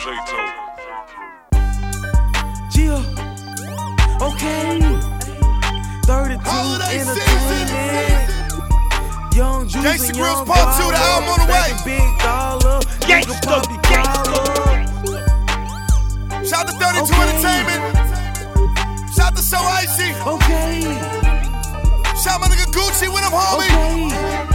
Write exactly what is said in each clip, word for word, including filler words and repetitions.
Gia, okay. thirty-two entertainment. Young Juice Gangsta and Grills Young Part two, the album on the way. Big dollar. Gangsta, gangsta. Shout to thirty-two Okay. Entertainment. Shout to So Icy. Okay, Shout my nigga Gucci with him, homie. okay.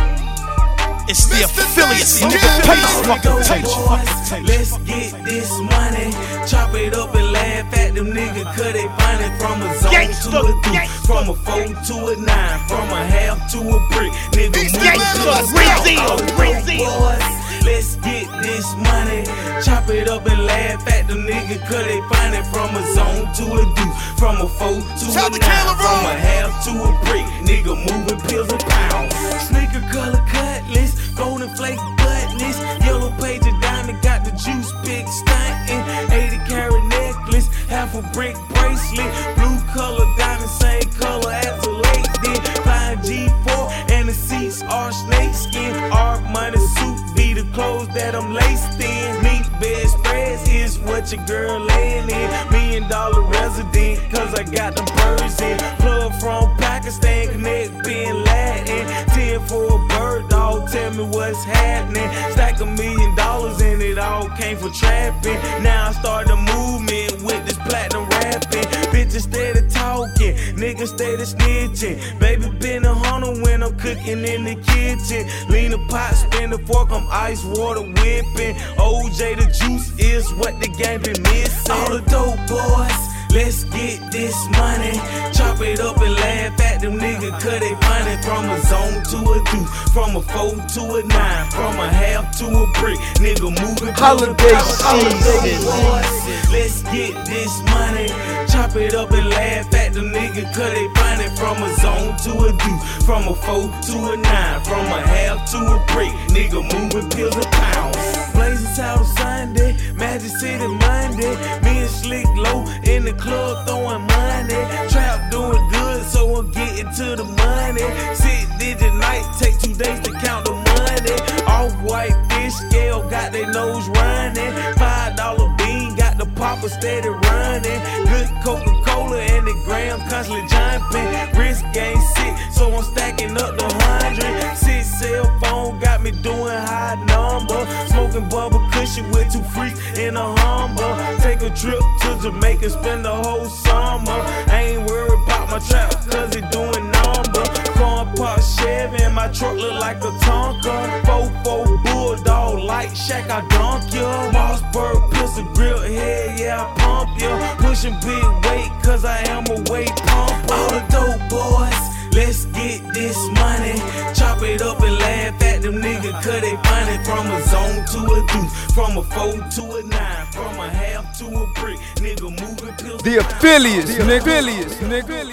It's the Mister affiliates, Nice, nigga. yeah. Taste, fucking taste, Boys, fucking taste. let's get this money. Chop it up and laugh at them niggas, cause they find it from a zone Gangsta, to a deuce, gangsta. from a four to a nine, from a half to a brick. Nigga, East move Atlanta, it let's to go. the Brazil, Brazil. Boys, let's get this money. Chop it up and laugh at them niggas, cause they find it from a zone to a deuce, from a four to Shout a to Killer nine, from Roll. a half to a brick. Nigga moving pills and pounds. Sneaker color cutlass, golden flake buttons, yellow page of diamond, got the juice big stuntin', eighty carat necklace, half a brick bracelet, blue color diamond, same color as a lady, flying G four and the seats are snakeskin, art money suit be the clothes that I'm laced in, meat bed spreads is what your girl laying in, million dollar resident, cause I got them birds in, plug from Pakistan, connect bin Latin, ten for a bird dog, tell me what's happening, stack a million dollars and it all came for trapping, now I start a movement with this platinum rapping, bitches steady talking, niggas steady snitching, baby been a hunter when I'm cooking in the kitchen, lean the pot, spin the fork, I'm ice water whipping, O J the juice is what the game been missing, all the dope boys, let's get this money. Chop it up and laugh at them niggas, cause they find it from a zone to a deuce, from a four to a nine, from a half to a brick. Nigga moving Holiday season. Let's get this money. Chop it up and laugh at them niggas, cause they find it from a zone to a deuce, from a four to a nine, from a half to a brick. Nigga moving pills and pounds. Blazing Saddle Sunday, Magic City Monday, me and Slick Low in the club throwing money. Trap doing good, so I'm getting to the money. Six digit night, take two days to count the money. Off white fish scale, got their nose running. Five dollar bean, got the popper steady running. Good Coca-Cola and the gram constantly jumping. Wrist game sick, so I'm stacking up the hundred. Six cell phone, got me doing high number. Smoking bubble cushion with two freaks in a Humber. Take a trip to Jamaica, spend the whole summer. I ain't worried about my trap, cause it doing number. Corn pop Chevy and my truck look like a Tonka. four four Bulldog, like Shaq, I dunk ya. Mossberg pistol grill head, yeah, I pump ya. Pushing big weight, cause I am a weight pumper. All the dope boys, let's get this money. Chop it up and laugh at them niggas, cause they find it from a zone to a deuce, from a four to a nine, from a half to a brick. Nigga moving pills. The affiliates, nigga. Affiliates, nigga.